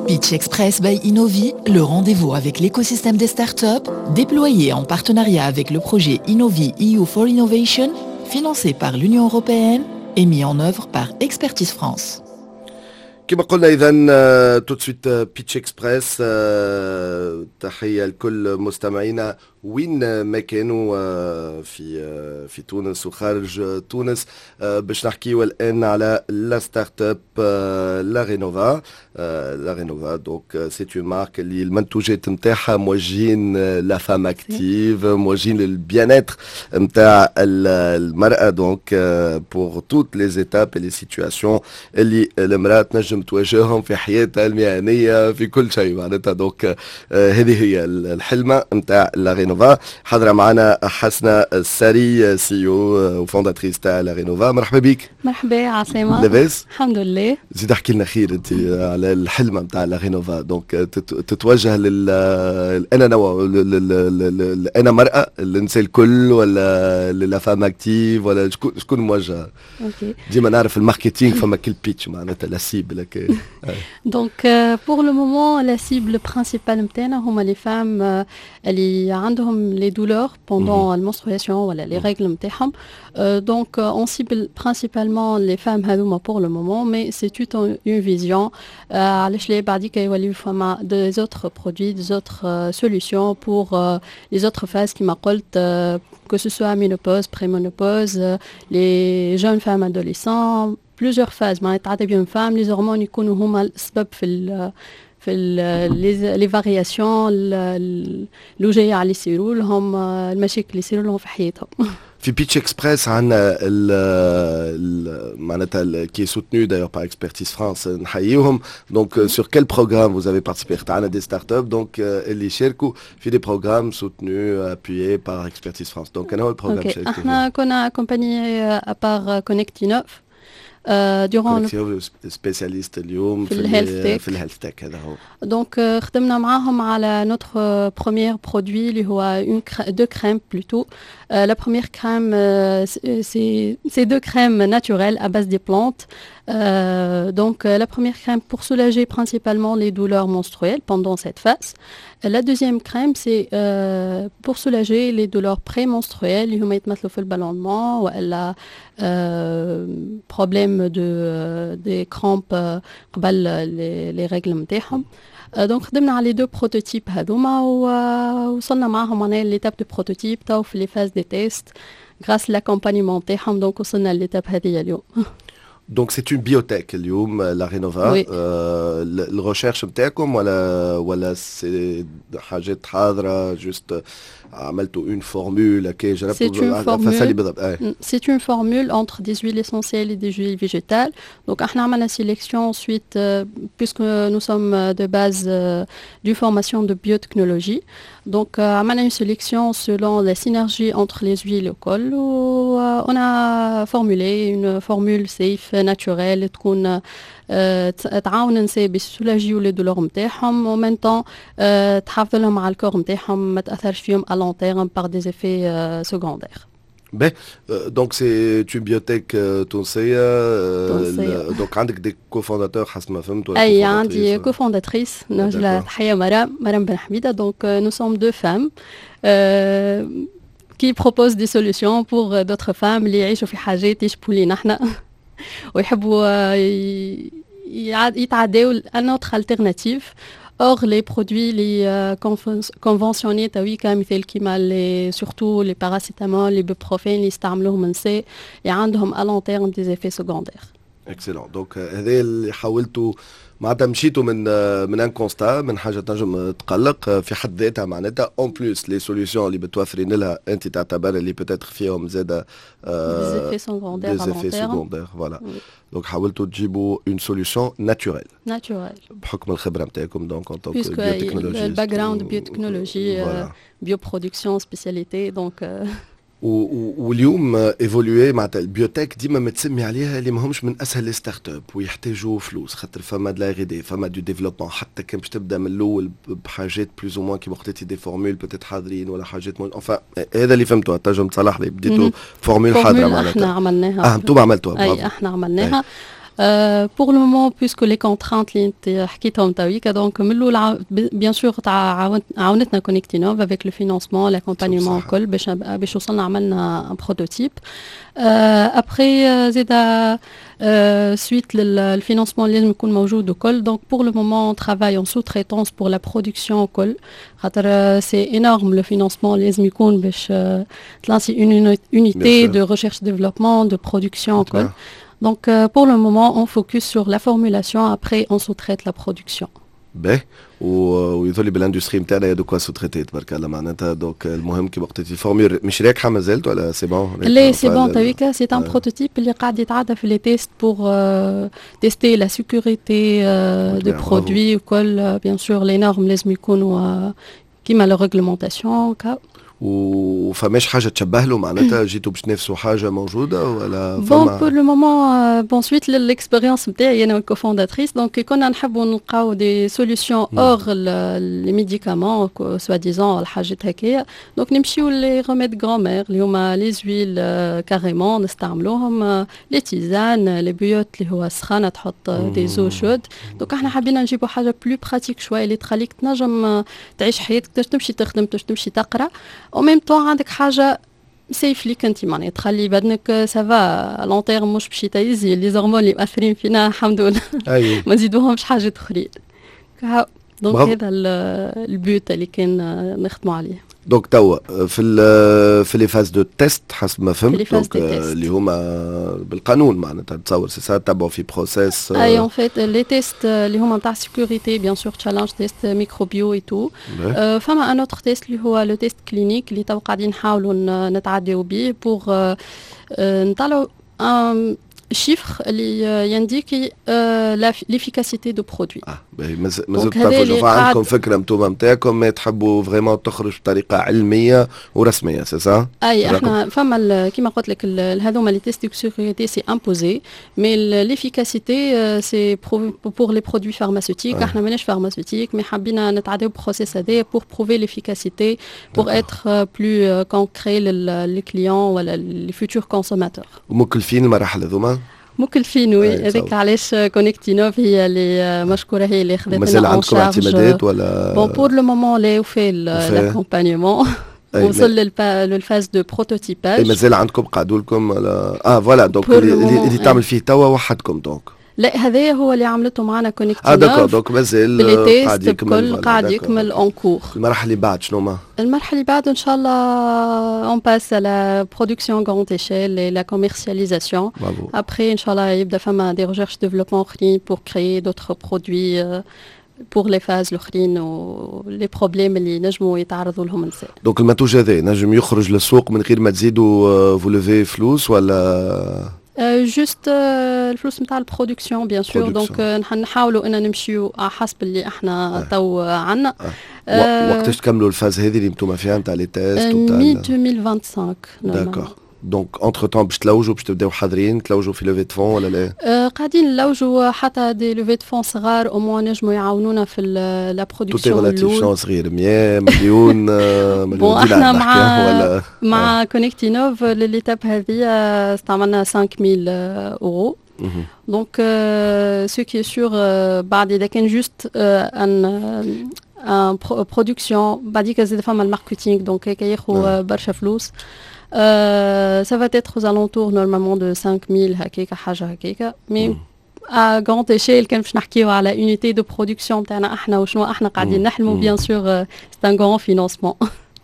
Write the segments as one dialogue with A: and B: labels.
A: Pitch Express by Innovi, le rendez-vous avec l'écosystème des startups, déployé en partenariat avec le projet Innovi EU for Innovation, financé par l'Union européenne et mis en œuvre par Expertise France.
B: كما قلنا إذن tout de suite بيتش اكسبريس تحية لكل مستمعينا وين ما كانوا في تونس وخارج تونس باش نحكيو الآن على لا ستارت اب لا رينوفا. لا رينوفا دونك سي اون مارك اللي المنتوجات نتاعها موجهين لا فام اكتيف، موجهين للبيان اتر نتاع المرأة، دونك بور توت لي زيتاب لي سيتواسيون اللي المرأة تنجم تواجههم في حياتها المهنية في كل شيء معناتها. دونك هذه هي الحلمة نتاع لا رينوفا. حاضرة معنا حسنة الساري سي او وفونداتريس تاع لا رينوفا. مرحبا بك.
C: مرحبا عاصمة.
B: لاباس؟
C: الحمد لله.
B: زيد احكي لنا خير انت على الحلمة نتاع لا رينوفا. دونك تتوجه انا نوع انا مرأة الانسان الكل ولا لا فام اكتيف ولا شكون موجهة؟ اوكي. ديما نعرف الماركتينغ فما كل بيتش معناتها لا سيبل.
C: Donc pour le moment la cible principale نتاعنا هما les femmes اللي عندهم les douleurs pendant la menstruation ولا les règles نتاعهم. Donc on cible principalement les femmes هذوما pour le moment, mais c'est toute une vision. علاش لا بعديك يوليو فما des autres produits, des autres solutions pour les autres phases كما قلت, que ce soit ménopause, préménopause, les jeunes femmes adolescents, plusieurs phases. معناتها عادة بين فام les hormones يكونوا هما السبب في les variations اللي جاية على يصيروا لهم, المشاكل اللي يصيروا لهم في حياتهم.
B: في بيتش اكسبريس عندنا معناتها كي سوتنو d'ailleurs par Expertise France نحييهم. دونك sur quel programme vous avez participé؟ عندنا des startups دونك اللي يشاركوا في des programmes soutenus appuyés par Expertise France. دونك أنا هو البروغرام شاركتوا.
C: احنا كنا accompagné par Connect Innov.
B: durant spécialiste اليوم في الهيلث تك هذا هو.
C: دونك خدمنا معاهم على notre premier produit اللي هو deux crèmes plutôt. La première crème c'est deux crèmes naturelles à base des plantes. Donc la première crème pour soulager principalement les douleurs menstruelles pendant cette phase. La deuxième crème c'est pour soulager les douleurs prémenstruelles اللي هما يتمثلوا في البالونمون ولا problème des crampes قبل les règles نتاعهم. دونك خدمنا على دو بروتوتيب هذوما ووصلنا معاهم على ليتاب دو بروتوتيب تاو في لي فاز دي تيست غراس لاكومبانيمون تاعهم. دونك وصلنا لليتاب هذه اليوم.
B: Donc c'est une biotech اليوم لا رينوفا. oui. الريشيرش نتاعكم ولا سي حاجات حاضرة جوست عملتوا une formule كي جربتوا فسالي بالضبط؟
C: C'est une formule entre des huiles essentielles et des huiles végétales. Donc احنا عملنا sélection ensuite puisque nous sommes de base d'une formation de biotechnologie. Donc عملنا une sélection selon la synergie entre les huiles et le col. On a formulé une formule safe naturelle تكون تعاون النساء باش يسولاجيو لي دولور نتاعهم و ميم طون تحافظ لهم على الكور نتاعهم ما تاثرش فيهم à long terme par des effets secondaires.
B: Ben, donc c'est une biotech تونسية. donc عندك des cofondateurs حسب ما فهمت ولا؟
C: اي عندي cofondatrice نجلة تحية مرام بن حميدة. donc nous sommes deux femmes qui proposent des solutions pour d'autres femmes اللي يعيشوا في حاجات يشبهوا لينا احنا ويحبوا يتعداو à notre alternative. Or les produits les conventionnés تاوي كمثال كيما surtout les paracétamol, les ibuprofène اللي يستعملوهم النساء اللي عندهم à long terme des effets secondaires.
B: Excellent. Donc هذا اللي حاولتوا معناتها مشيتوا من ان كونستا من حاجه تنجم تقلق في حد ذاتها معناتها اون بلوس لي سوليوشن اللي بتوفرين لها انت تعتبر اللي بتاتر فيهم زاده
C: des effets secondaires
B: فوالا. دونك حاولتوا تجيبوا اون سوليوشن ناتوريل بحكم الخبره نتاعكم دونك ان طونك بيوتكنولوجي
C: الباك جراوند بيوتكنولوجي بيوبرودكسيون سبيسياليتي. دونك
B: واليوم ايفولوي معناتها البيوتك ديما متسمي عليها اللي ماهمش من اسهل لي ستارت اب ويحتاجوا فلوس خاطر فما دو لا ار دي فما دو ديفلوبمون حتى كان باش تبدا من الاول بحاجات بلوز او موان كيما قلتي دي فورمول بوتيت حاضرين ولا حاجات انفا هذا اللي فهمته. تنجم تصلح لي بديتوا فورمول حاضره معناتها
C: احنا عملناها.
B: انتم عملتوها؟
C: اي احنا عملناها. Pour le moment, puisque les contraintes اللي انت حكيتهم تويك, donc من الأول bien sûr عاونتنا Connectinov avec le financement, l'accompagnement الكل باش وصلنا عملنا un prototype. Après زيدا suite le financement لازم يكون موجود وكل. Donc pour le moment on travaille en sous-traitance pour la production وكل. خاطر c'est énorme le financement لازم يكون باش تلانسي une unité de recherche développement de production وكل. Donc pour le moment on focus sur la formulation, après on sous-traite la production.
B: باهي ويظل بالاندستري نتاعنا يا دوكا سو تريتي تبارك الله معناتها. دونك المهم كي وقت تفورمي مش راكحه مازالت ولا سي بون؟
C: لا سي بون تويكا سي ان بروتوتيب اللي قاعد يتعدى في لي تيست بور تيستي لا سيكوريتي دو برودوي وكل. بيان سور لي نورم لازم يكونوا كيما لا ريغلومونطاسيون.
B: وفماش حاجه تشبه له معناتها جيتوا باش تنافسوا حاجه موجوده ولا
C: بون بور لو مومون بون سويت للاكسبيريونس نتاعي انا كوفونداتريس دونك كنا نحبوا نلقاو دي سوليوشن اور لي ميديكامون سوا ديزون الحاجات هكايا. دونك نمشيو لي ريميد غرامير اللي هما لي زويل كاريمون نستعملوهم, لي تيزان, لي بيوت اللي هو سخانه تحط دي زو شود. دونك احنا حبينا نجيبوا حاجه بلو براتيك شويه اللي تخليك تنجم تعيش حياتك, تمشي تخدم, تمشي تقرا au même temps عندك حاجه سيف ليك انت معناها تخلي بدنك سافا لون تيرم مش باش يتيزي لي زورمون اللي مأثرين فينا الحمد لله. ما نزيدوهمش حاجات اخرين. دونك هذا البيوت اللي كان نخدموا عليه.
B: دونك توا في لي فاز دو تيست حسب ما فهمت, دونك اللي هما بالقانون معناتها تصور سي سا تبعوا في بروسيس.
C: اي اون فيت لي تيست اللي هما نتاع سيكوريتي بيان سور تشالنج تيست ميكروبيو اي تو. فما ان اوتر تيست اللي هو لو تيست كلينيك اللي تو قاعدين نحاولوا نتعداو به بور نطلعوا chiffre اللي ينديكي l'efficacité du produit.
B: مازلت تفوجوا عندكم فكره نتوما نتاعكم ما تحبوا فريمون تخرج بطريقه علميه ورسميه سي سا؟
C: اي احنا فما كيما قلت لك هذوما لي تيست دو سيكوريتي سي امبوزي مي l'efficacité سي بور لي برودوي فارماسيوتيك. احنا ماناش فارماسيوتيك مي حابين نتعداو بروسيس هذا بور بروفي l'efficacité بور اتر بلو كونكري للي كليون ولا لي فيوتور كونسوماتور.
B: ومكلفين المراحل هذوما؟
C: مكلفين وي هذاك علاش كونيكتينوف هي اللي مشكوره هي اللي خدتنا
B: مازال عندكم اعتمادات ولا؟
C: بون بور لو مومون لا وفي لاكومبانيمون وصل للفاز دو بروتوتيباج.
B: مازال عندكم قعدوا لكم ولا فوالا دونك اللي تعمل فيه توا وحدكم دونك؟
C: لا هذايا هو اللي عملته معنا كونيكتينوف.
B: داكور دونك مازال
C: قاعد يكمل اون كور.
B: المرحله اللي بعد شنو ما؟
C: المرحله اللي بعد ان شاء الله اون باس على برودكسيون غراند ايشيل اي لا كوميرسياليزاسيون. ابري ان شاء الله يبدا فما دي ريشيرش ديفلوبمون اخرين بور كريي دوطخ برودوي بور لي فاز الاخرين ولي بروبليم اللي نجموا يتعرضوا لهم النساء.
B: دونك المنتوج هذا نجم يخرج للسوق من غير ما تزيدوا فولوفي فلوس ولا؟
C: جوست الفلوس نتاع البرودكسيون بيان سور. دونك نحاولوا ان نمشيو على حسب اللي احنا تو عندنا.
B: وقتاش تكملوا الفاز هذه اللي انتم فيها نتاع لي تيست
C: مي 2025
B: داكور. دونك انتر تون باش تلوجوا باش تبداو حاضرين تلوجوا في لوفي دو فون ولا لا؟ قاعدين
C: نلوجوا حتى دي لوفي دو فون صغار او موان نجموا يعاونونا في لا برودكسيون
B: الاولى. شنو صغير 100 مليون مليون
C: دينار ولا مع كونيكتينوف ليتاب هذه استعملنا 5000 اورو. دونك سو كي سور بعد اذا كان جوست ان برودكسيون بعديك زيد فما الماركتينغ دونك كياخذ برشا فلوس. Ça va être aux alentours normalement de 5000 هكاك حاجه هكاك مي à grande échelle كان باش نحكيو على unité de production تاعنا احنا وشنو احنا قاعدين نحلموا بيان سور c'est un grand financement.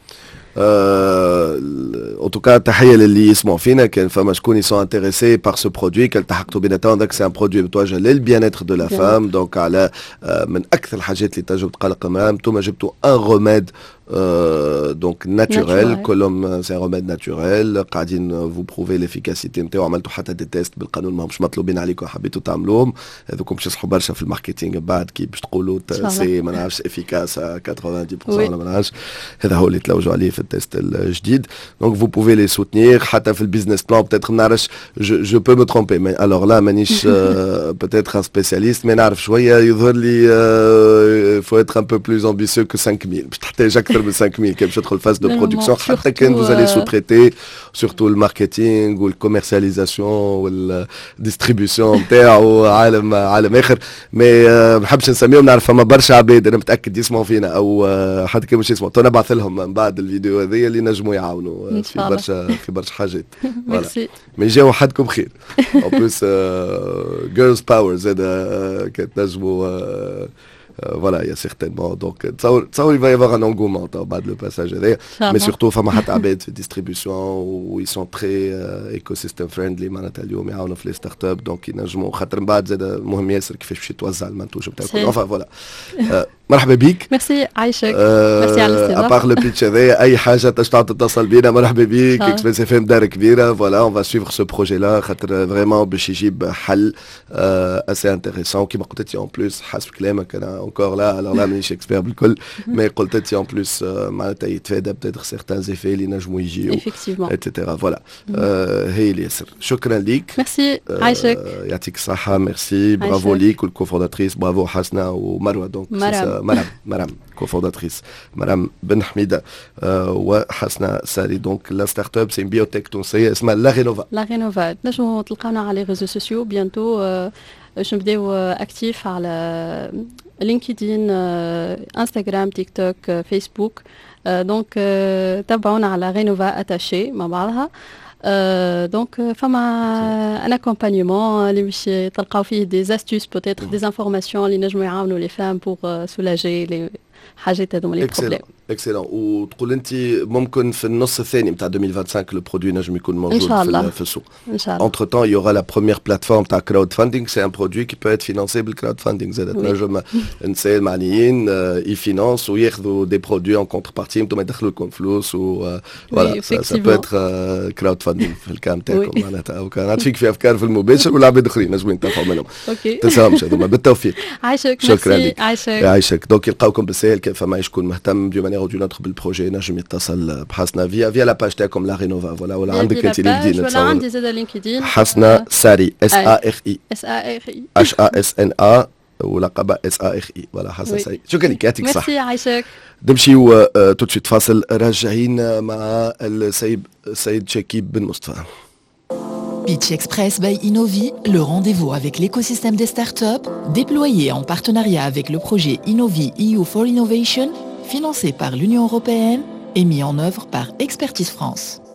B: En tout cas تحية للي يسمعوا فينا كان فما شكون يسون انتريسي بار سو برودوي كالتحقتوا بيناتهم. داك سي ان برودوي متوجه للبيان اتر دو لا فام. دونك على من اكثر الحاجات اللي تنجم تقلق المراه انتم جبتوا ان روميد دونك ناتوريل كلهم سي روميد ناتوريل قاعدين فو بروفي ليفيكاسيتي نتاعو. عملتوا حتى دي تيست بالقانون ماهمش مطلوبين عليكم حبيتوا تعملوهم هذوكم باش يصحوا برشا في الماركتينغ بعد كي باش تقولوا سي ما نعرفش افيكاس 90% ولا ما نعرفش. هذا هو اللي تلوجوا عليه في التيست الجديد. دونك فو بوفي لي سوتنير حتى في البيزنس بلان بتاتر ما نعرفش جو بو مو ترومبي مي الوغ لا مانيش بتاتر ان سبيسياليست مي نعرف شويه يظهر لي faut être un peu plus ambitieux que 5000. تحتاج أكثر من 5000 كي باش تدخل phase de production. حتى كان vous allez sous-traiter surtout le marketing ou la commercialisation ou la distribution نتاعو عالم آخر. mais ما نحبش نسميهم نعرف فما برشا عباد أنا متأكد يسمعوا فينا أو حتى كي مش يسمعوا. تو نبعث لهم من بعد الفيديو هذه اللي نجموا يعاونوا في برشا حاجات.
C: Merci.
B: mais يجاو حدكم خير. en plus girls power زاد كتنجموا voilà, il y a certainement. Donc, ça, il va y avoir un engouement au bas de le passage. Mais surtout, il distribution où ils sont très écosystème friendly. Les startups, donc ils n'ont enfin voilà. مرحبا بيك.
C: ميرسي عايشك. ميرسي على الاستضافه.
B: ابار لو بيتش هذايا اي حاجه تشتاق تتصل بينا مرحبا بيك. اكسبريس اف ام دار كبيره. فوالا اون فا سويفر سو بروجي لا خاطر فريمون باش يجيب حل اسي انتريسون كيما قلت لي اون بلوس حسب كلامك انا اونكور لا الوغ لا مانيش اكسبير بالكل مي قلت لي اون بلوس معناتها يتفادى بتاتر سيغتان زيفي اللي نجموا يجيو اتسيتيرا. فوالا هي اللي ياسر شكرا ليك.
C: ميرسي عايشك.
B: يعطيك الصحه. ميرسي برافو ليك والكوفونداتريس برافو حسنه ومروه. دونك Madame cofondatrice, Madame Ben Hamida ou Hasna Sari. Donc la start-up c'est une biotech tunisienne, elle s'appelle La Renova.
C: La Renova. نجموا تلقاونا على les réseaux sociaux bientôt. باش نبداو اكتيف على لينكدين انستغرام تيك توك فيسبوك. دونك تابعونا على رينوفا اتاشي مع بعضها. دونك فما ان اكومبانيمون اللي باش تلقاو فيه دي استوس بوتيتر دي انفورماسيون اللي نجموا يعاونوا لي فام بور سولاجي لي حاجات هذوما لي بروبليم.
B: اكسلون. وتقول انت ممكن في النص الثاني نتاع 2025 البرودوي نجم يكون موجود في السوق ان شاء الله. entre temps il y aura la première plateforme تاع crowd funding. c'est un produit qui peut être financé بالcrowd funding. زاد نجم النساء المعنيين يفينانسوا وياخذوا دي برودوي en contrepartie انتم يدخلوا لكم فلوس و فوالا ça peut être crowd funding في الكام تاعكم معناتها او كان فيك في افكار في المباشر ولا عباد اخرين نجموا ينتفعوا منهم. تساهمش هذوما بالتوفيق.
C: عايشك.
B: شكرا لك.
C: عايشك.
B: دونك يلقاوكم بالسهل كيف فما يشكون مهتم دو مانيير او دو نوتر بالبروجي نجم يتصل بحسنا فيا لا باج تاعكم لا رينوفا. ولا ولا عندك انت لينكدين؟
C: ولا عندي زاد لينكدين
B: حسنا ساري SARI HASNA ولقب SARI. ولا حسنا ساري. شكرا لك يعطيك الصحة.
C: ميرسي عايشك.
B: نمشيو تو سويت فاصل راجعين مع السيد شكيب بن مصطفى.
A: Pitch Express by Innovi, le rendez-vous avec l'écosystème des startups, déployé en partenariat avec le projet Innovi EU for Innovation, financé par l'Union européenne et mis en œuvre par Expertise France.